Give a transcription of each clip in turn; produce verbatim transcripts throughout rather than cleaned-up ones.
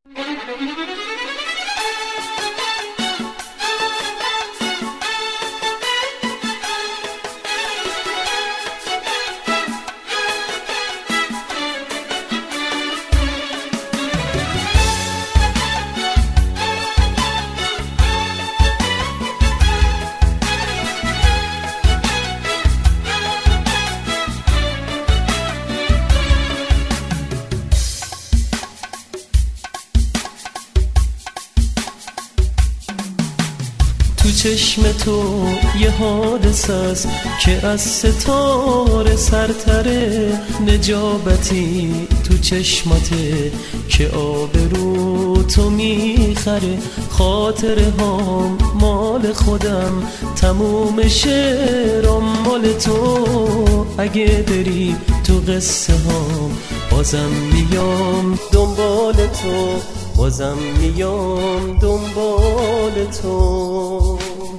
تو چشم تو یه حادثه است که از ستاره سرتره، نجابتی تو چشماته که آبرو تو میخره. خاطره هام مال خودم، تموم شعرام مال تو. اگه بری تو قصه هام بازم میام دنبال تو، بازم میام دنبال تو.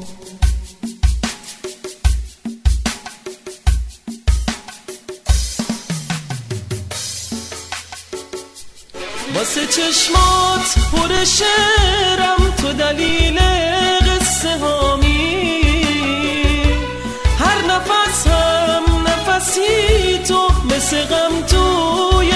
واسه چشمات پر شعرم، تو دلیل قصه هامی. هر نفس هم نفسی تو، مثل غم توی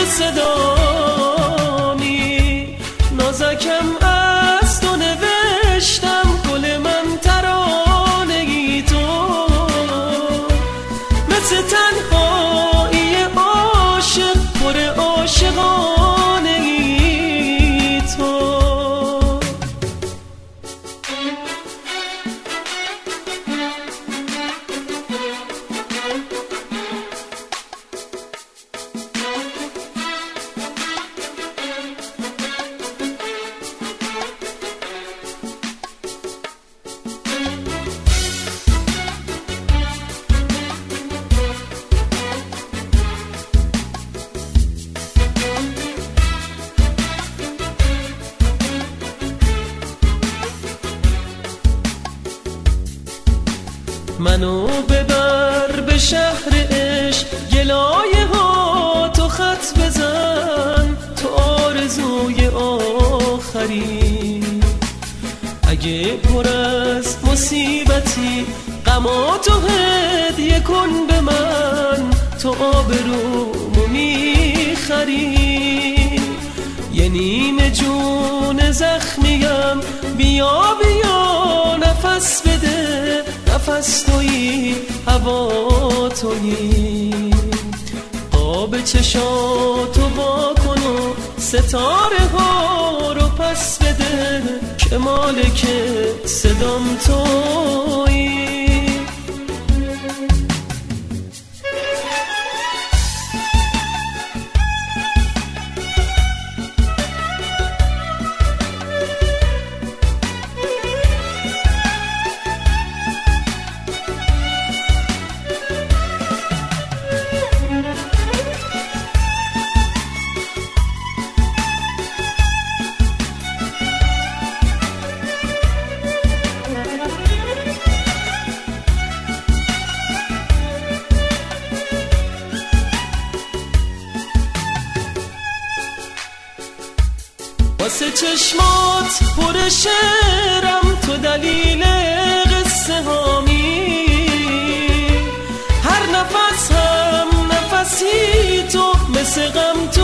صدامی. نازکم از تو نوشتم، گل من ترانه‌ای تو. مثل تنهایی عاشق، پر عاشقانه‌ای تو. منو ببر به شهر عشق، گلایه ها تو خط بزن. تو آرزوی آخری، اگه پر از مصیبتی غماتو هدیه کن به من. تو آبرومو میخری، یه نیمه جون زخمیم. بیا بیا نفس بده، نفس تویی هوا تویی. قاب چشاتو وا کن و ستاره ها رو پس بده، که مالک صدام تویی. واسه چشمات پر شعرم، تو دلیل قصه هامی. هر نفس هم نفسی تو، مثل غم